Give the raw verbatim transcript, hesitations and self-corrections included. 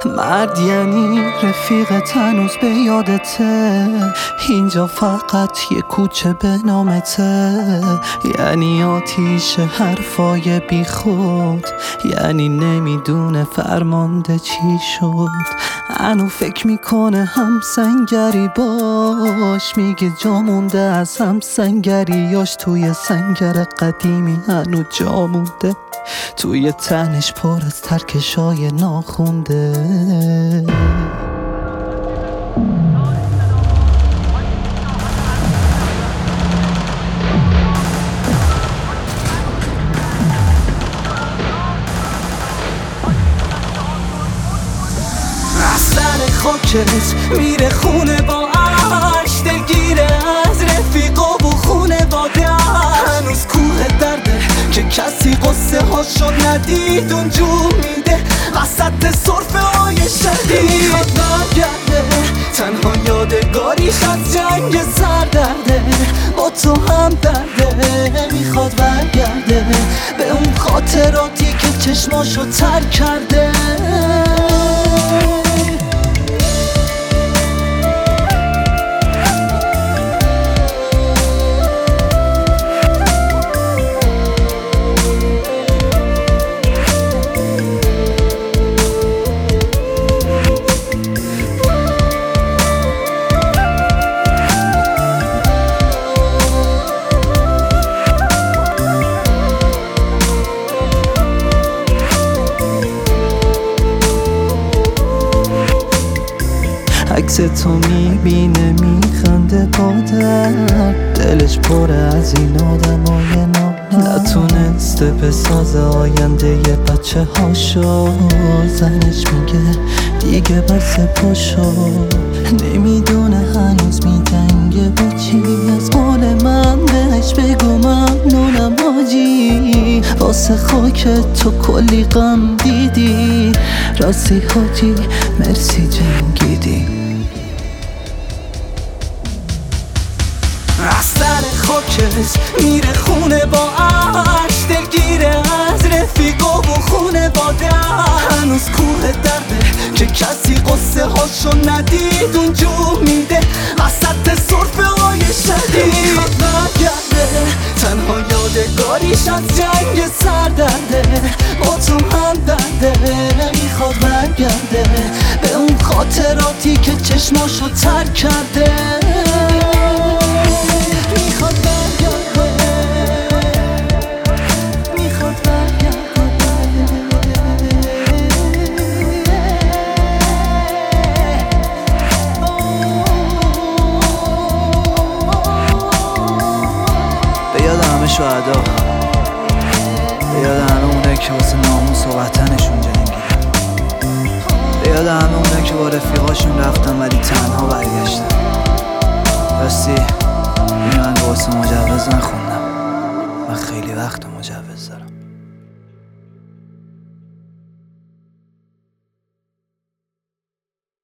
مرد یعنی رفیقت هنوز به یادته، اینجا فقط یه کوچه به نامته، یعنی آتیش حرفای بی خود، یعنی نمیدونه فرمانده چی شد. هنو فکر میکنه هم سنگری باش، میگه جا مونده از هم سنگریاش، توی سنگر قدیمی هنو جا مونده، توی تنش پر از ترکشای ناخونده. سر خاکت میره خونه با عشق، دلگیره از رفیقا و خونه باده، هنوز کوه درده که کسی قصه هاشو ندید اونجور میده وسط صرفه های شدید. میخواد برگرده تنها یادگاریش از جنگ سردرده، با تو هم درده. میخواد برگرده به اون خاطراتی که چشماشو تر کرده. عکس تو میبینه میخنده با درد، دلش پره از این آدمای نامرد، نتونسته بسازه آینده یه بچه هاشو. زنش میگه دیگه بس پاشو، نمیدونه هنوز میدنگه با چی. از قول من بهش بگو ممنونم حاجی، واسه خاک تو کلی غم دیدی، راستی حاجی مرسی جنگیدی. از سر خاکت میره خونه با عشق، دلگیره از رفیقا و خونه باده، هنوز کوه درده که کسی قصه هاشو ندید اونجور میده وسط صرفه های شدید. میخواد برگرده تنها یادگاریش از جنگ سردرده، با تو هم درده. میخواد برگرده به اون خاطراتی که چشماشو تر کرده. میخواد برگرده، میخواد برگرده. به یاد همه شهدا، به یاد همه اونه که واسه ناموس و وطنشون جنگیدن، به یاد همه اونه که با رفیقاشون رفتن ولی تنها برگشتن. راستی این من واسه مجوز نخوندم، من خیلی وقت مجوز